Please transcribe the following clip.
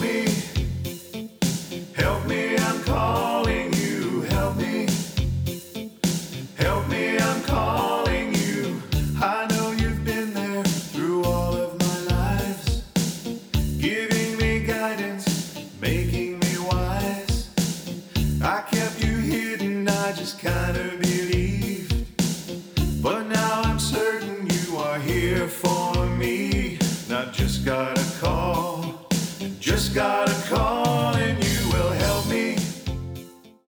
me, help me, I'm calling you. Help me, help me, I'm calling you. I know you've been there through all of my lives, giving me guidance, making me wise. I kept you hidden, I just kind of believed, but now I'm certain you are here for me. Not just gotta